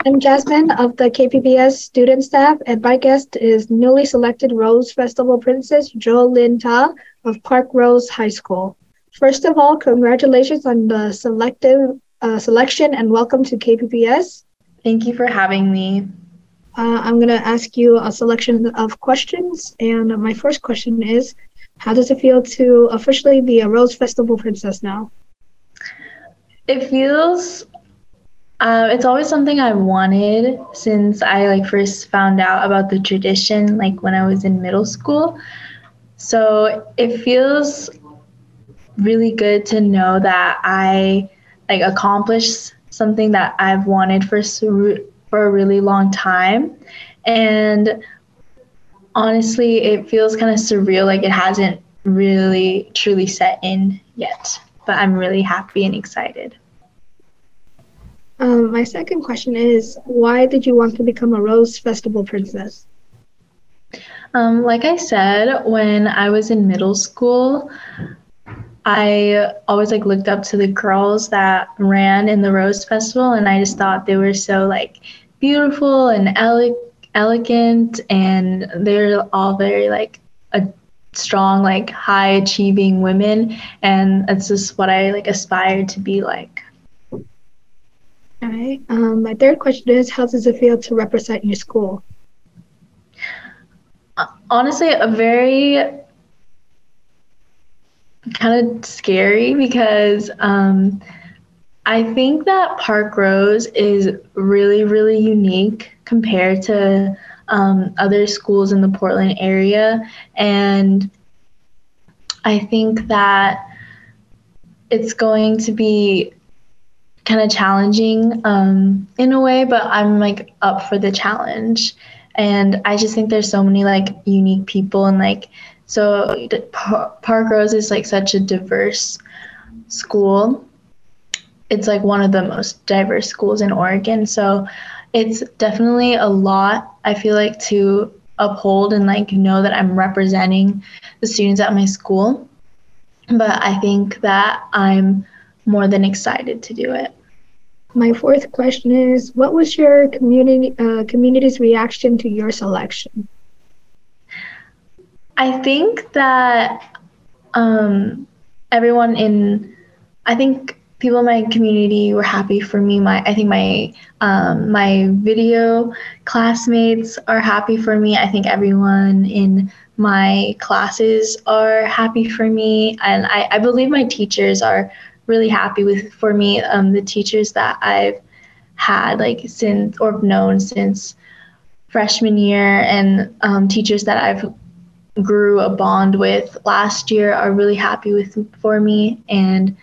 I'm Jasmine of the KPPS student staff, and my guest is newly selected Rose Festival Princess Jo Lin Ta of Park Rose High School. First of all, congratulations on the selection and welcome to KPPS. Thank you for having me. I'm going to ask you a selection of questions, and my first question is, how does it feel to officially be a Rose Festival Princess now? It feels it's always something I wanted since I first found out about the tradition when I was in middle school. So it feels really good to know that I accomplished something that I've wanted for a really long time. And honestly, it feels kind of surreal, like it hasn't really truly set in yet. But I'm really happy and excited. My second question is, why did you want to become a Rose Festival Princess? Like I said, when I was in middle school, I always looked up to the girls that ran in the Rose Festival, and I just thought they were so beautiful and elegant, and they're all very a strong, high achieving women, and that's just what I aspired to be like. All right. My third question is, how does it feel to represent your school? Honestly, a very kind of scary because I think that Park Rose is really, really unique compared to other schools in the Portland area. And I think that it's going to be kind of challenging in a way, but I'm up for the challenge. And I just think there's so many unique people, and so Park Rose is such a diverse school. It's one of the most diverse schools in Oregon, so it's definitely a lot, I feel to uphold and know that I'm representing the students at my school. But I think that I'm more than excited to do it. My fourth question is, what was your community's reaction to your selection? I think that I think people in my community were happy for me. I think my video classmates are happy for me. I think everyone in my classes are happy for me, and I believe my teachers are really happy for me. The teachers that I've had since or known since freshman year, and teachers that I've grew a bond with last year are really happy for me. And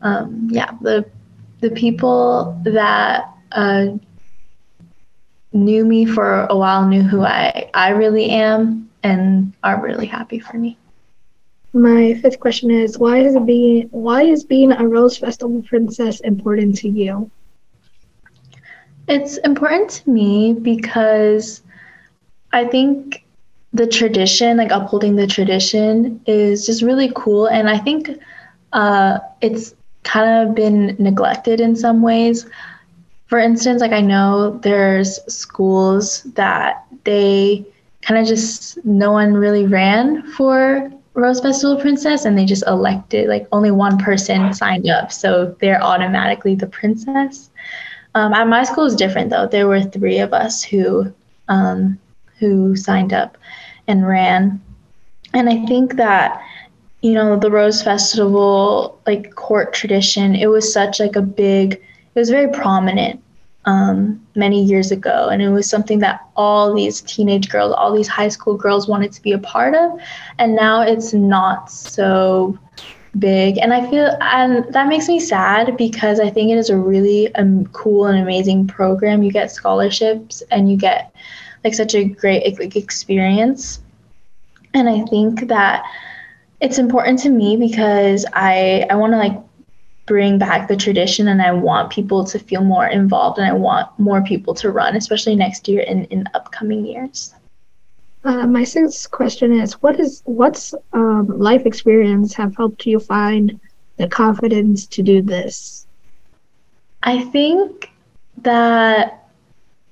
the people that knew me for a while knew who I really am and are really happy for me. My fifth question is, why is being a Rose Festival Princess important to you? It's important to me because I think the tradition, upholding the tradition, is just really cool. And I think it's kind of been neglected in some ways. For instance, I know there's schools that they kind of just, no one really ran for Rose Festival Princess, and they just elected, only one person signed up, so they're automatically the princess. At my school is different though. There were 3 of us who signed up and ran. And I think that, the Rose Festival, court tradition, it was such it was very prominent many years ago. And it was something that all these teenage girls, all these high school girls wanted to be a part of. And now it's not so big. And and that makes me sad because I think it is a really cool and amazing program. You get scholarships and you get such a great experience. And I think that it's important to me because I want to bring back the tradition, and I want people to feel more involved, and I want more people to run, especially next year and in upcoming years. My sixth question is, what's life experience have helped you find the confidence to do this? I think that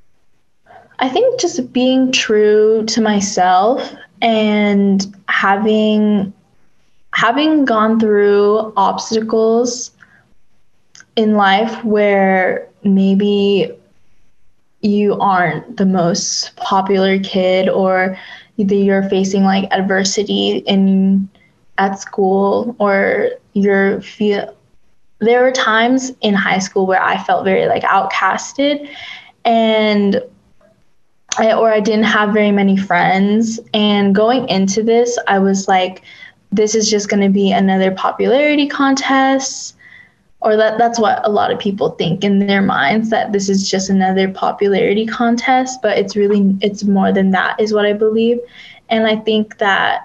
I think just being true to myself and having gone through obstacles in life where maybe you aren't the most popular kid, or either you're facing like adversity in at school, or there were times in high school where I felt very like outcasted, and I didn't have very many friends. And going into this, I was like, this is just going to be another popularity contest, or that's what a lot of people think in their minds, that this is just another popularity contest, but it's more than that, is what I believe. And I think that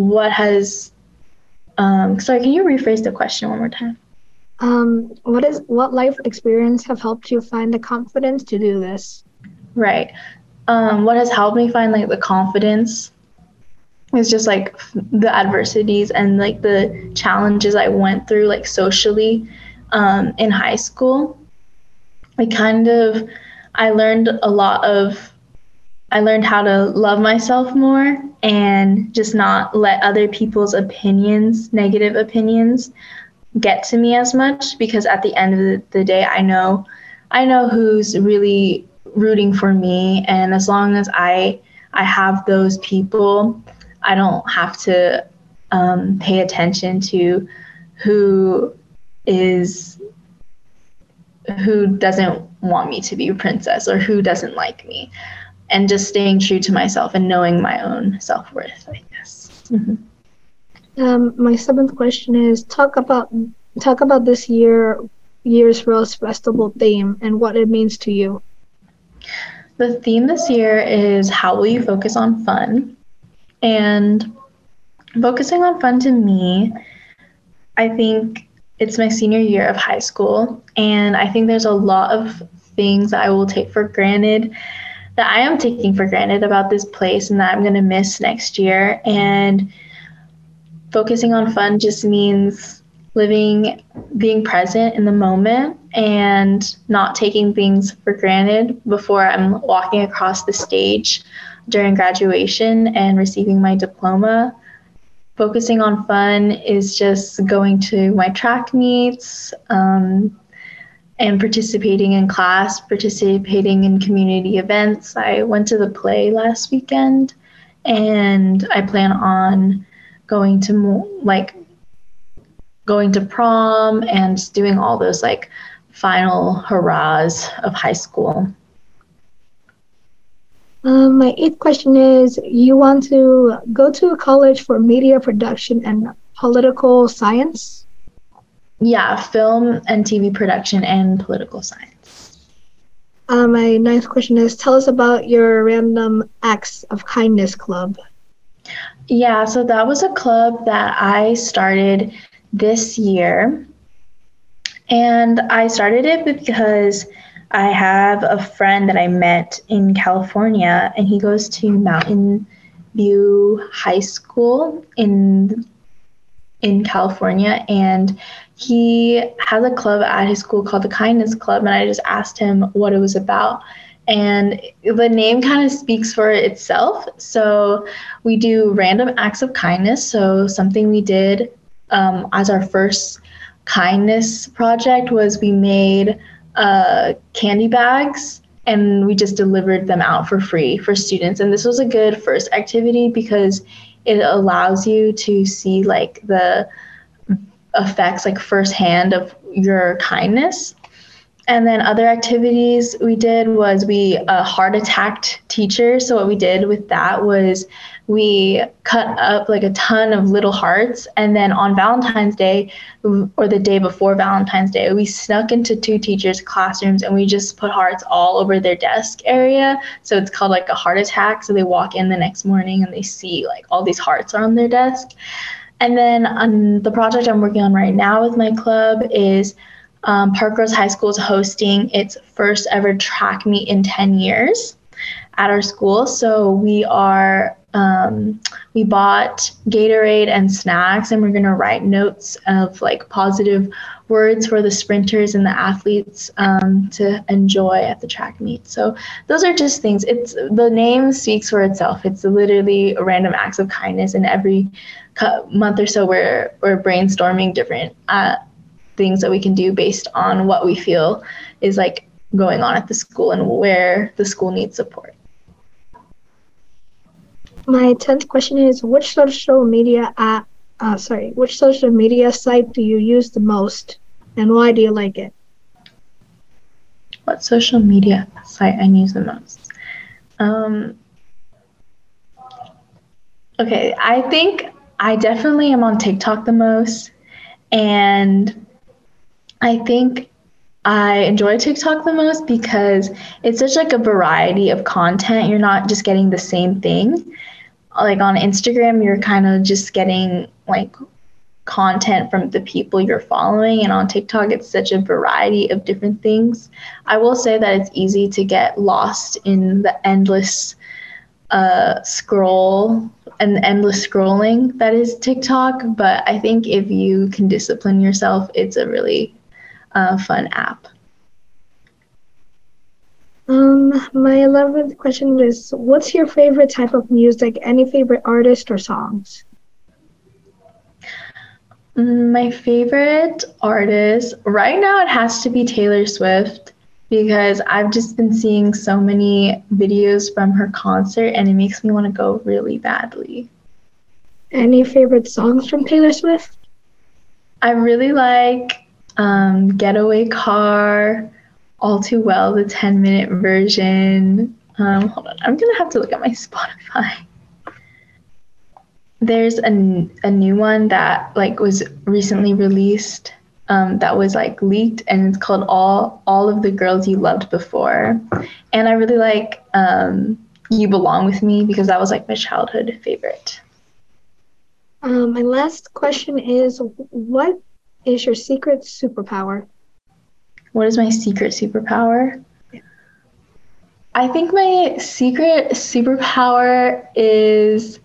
sorry, can you rephrase the question one more time? What life experience have helped you find the confidence to do this? Right. What has helped me find like the confidence is just like the adversities and like the challenges I went through like socially in high school. I learned how to love myself more and just not let other people's negative opinions, get to me as much, because at the end of the day, I know who's really rooting for me, and as long as I have those people, I don't have to pay attention to who doesn't want me to be a princess or who doesn't like me, and just staying true to myself and knowing my own self-worth, I guess. Mm-hmm. My seventh question is talk about this year's Rose Festival theme and what it means to you. The theme this year is how will you focus on fun? And focusing on fun to me, I think it's my senior year of high school, and I think there's a lot of things that I will take for granted, that I am taking for granted about this place, and that I'm going to miss next year. And focusing on fun just means being present in the moment and not taking things for granted before I'm walking across the stage during graduation and receiving my diploma. Focusing on fun is just going to my track meets and participating in class, participating in community events. I went to the play last weekend, and I plan on going to prom and doing all those like final hurrahs of high school. My eighth question is, you want to go to a college for media production and political science? Yeah, film and TV production and political science. My ninth question is, tell us about your Random Acts of Kindness club. Yeah, so that was a club that I started this year. And I started it because I have a friend that I met in California, and he goes to Mountain View High School in California, and he has a club at his school called the Kindness Club, and I just asked him what it was about. And the name kind of speaks for itself. So we do random acts of kindness. So something we did as our first kindness project was we made candy bags, and we just delivered them out for free for students. And this was a good first activity because it allows you to see like the effects like firsthand of your kindness. And then other activities we did was we heart attacked teachers. So what we did with that was we cut up like a ton of little hearts, and then on Valentine's Day, or the day before Valentine's Day, we snuck into two teachers' classrooms and we just put hearts all over their desk area. So it's called like a heart attack. So they walk in the next morning and they see like all these hearts are on their desk. And then on the project I'm working on right now with my club is Park Rose High School is hosting its first ever track meet in 10 years at our school. So we are we bought Gatorade and snacks, and we're going to write notes of like positive words for the sprinters and the athletes to enjoy at the track meet. So those are just things. It's the name speaks for itself. It's literally random acts of kindness, and every month or so we're brainstorming different things that we can do based on what we feel is like going on at the school and where the school needs support. My 10th question is, which social media site do you use the most, and why do you like it? What social media site I use the most? Okay, I think I definitely am on TikTok the most, and I think I enjoy TikTok the most because it's such like a variety of content. You're not just getting the same thing. Like on Instagram, you're kind of just getting like content from the people you're following, and on TikTok, it's such a variety of different things. I will say that it's easy to get lost in the endless scrolling that is TikTok, but I think if you can discipline yourself, it's a really fun app. My 11th question is, what's your favorite type of music? Any favorite artist or songs? My favorite artist right now, it has to be Taylor Swift, because I've just been seeing so many videos from her concert and it makes me want to go really badly. Any favorite songs from Taylor Swift? I really like Getaway Car, All Too Well, the 10-minute version. Hold on, I'm going to have to look at my Spotify. There's a new one that like was recently released that was like leaked, and it's called All of the Girls You Loved Before. And I really like You Belong With Me because that was like my childhood favorite. My last question is, what is your secret superpower? What is my secret superpower? I think my secret superpower is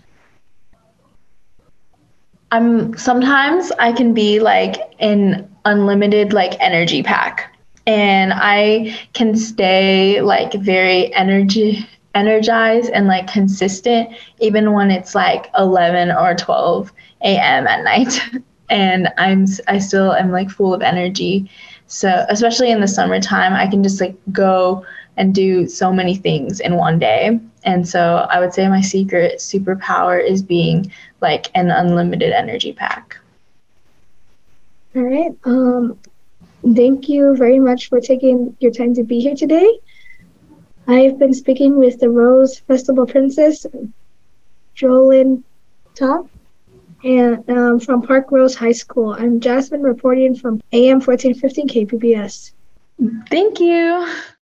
sometimes I can be like an unlimited like energy pack, and I can stay like very energized and like consistent even when it's like 11 or 12 a.m. at night and I still am like full of energy. So especially in the summertime, I can just like go and do so many things in one day. And so I would say my secret superpower is being like an unlimited energy pack. All right. Thank you very much for taking your time to be here today. I've been speaking with the Rose Festival Princess, Jolyn Ta, and from Park Rose High School. I'm Jasmine reporting from AM 1415 KPBS. Thank you.